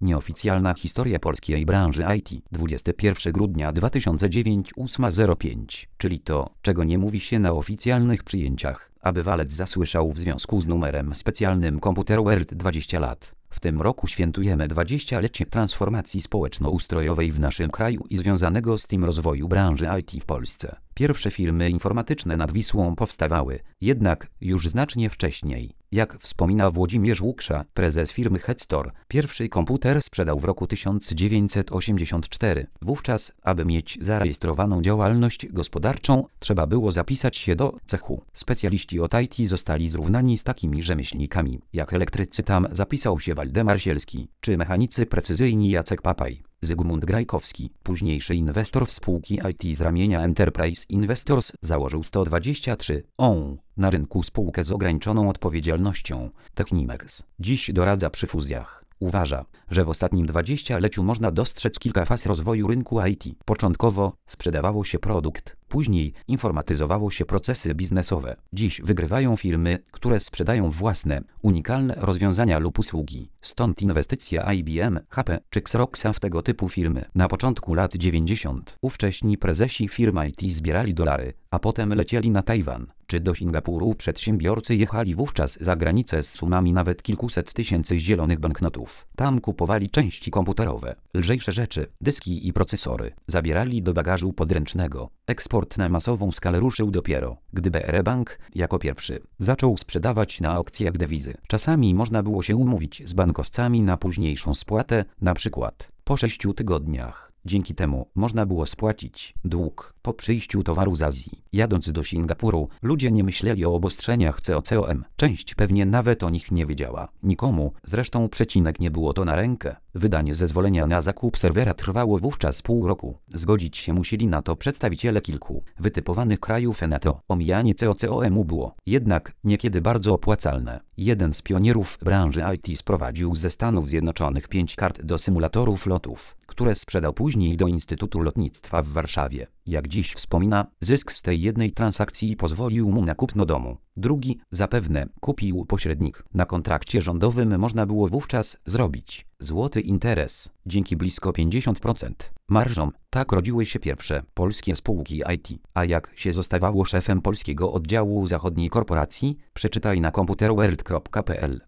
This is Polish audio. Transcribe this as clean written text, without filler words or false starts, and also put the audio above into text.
Nieoficjalna historia polskiej branży IT. 21 grudnia 2009 8:05, czyli to, czego nie mówi się na oficjalnych przyjęciach, aby walec zasłyszał w związku z numerem specjalnym Computer World 20 lat. W tym roku świętujemy 20-lecie transformacji społeczno-ustrojowej w naszym kraju i związanego z tym rozwoju branży IT w Polsce. Pierwsze firmy informatyczne nad Wisłą powstawały, jednak już znacznie wcześniej. Jak wspomina Włodzimierz Łuksza, prezes firmy Headstore, pierwszy komputer sprzedał w roku 1984. Wówczas, aby mieć zarejestrowaną działalność gospodarczą, trzeba było zapisać się do cechu. Specjaliści od IT zostali zrównani z takimi rzemieślnikami, jak elektrycy. Tam zapisał się Waldemar Sielski, czy mechanicy precyzyjni Jacek Papaj, Zygmunt Grajkowski, późniejszy inwestor w spółki IT z ramienia Enterprise Investors, założył 123 na rynku spółkę z ograniczoną odpowiedzialnością, Technimex. Dziś doradza przy fuzjach. Uważa, że w ostatnim 20-leciu można dostrzec kilka faz rozwoju rynku IT. Początkowo sprzedawało się produkt, później informatyzowało się procesy biznesowe. Dziś wygrywają firmy, które sprzedają własne, unikalne rozwiązania lub usługi. Stąd inwestycja IBM, HP czy Xeroxa w tego typu firmy. Na początku lat 90. ówcześni prezesi firm IT zbierali dolary, a potem lecieli na Tajwan czy do Singapuru. Przedsiębiorcy jechali wówczas za granicę z sumami nawet kilkuset tysięcy zielonych banknotów. Tam kupowali części komputerowe, lżejsze rzeczy, dyski i procesory. Zabierali do bagażu podręcznego. Eksport na masową skalę ruszył dopiero, gdy BR Bank, jako pierwszy, zaczął sprzedawać na aukcjach dewizy. Czasami można było się umówić z bankowcami na późniejszą spłatę, na przykład po 6 tygodniach. Dzięki temu można było spłacić dług po przyjściu towaru z Azji. Jadąc do Singapuru, ludzie nie myśleli o obostrzeniach COCOM. Część pewnie nawet o nich nie wiedziała. Nikomu, zresztą nie było to na rękę. Wydanie zezwolenia na zakup serwera trwało wówczas pół roku. Zgodzić się musieli na to przedstawiciele kilku wytypowanych krajów NATO. Omijanie COCOM było jednak niekiedy bardzo opłacalne. Jeden z pionierów branży IT sprowadził ze Stanów Zjednoczonych 5 kart do symulatorów lotów, które sprzedał później do Instytutu Lotnictwa w Warszawie. Jak dziś wspomina, zysk z tej jednej transakcji pozwolił mu na kupno domu. Drugi, zapewne, kupił pośrednik. Na kontrakcie rządowym można było wówczas zrobić złoty interes, dzięki blisko 50% marżom. Tak rodziły się pierwsze polskie spółki IT. A jak się zostawało szefem polskiego oddziału zachodniej korporacji? Przeczytaj na computerworld.pl.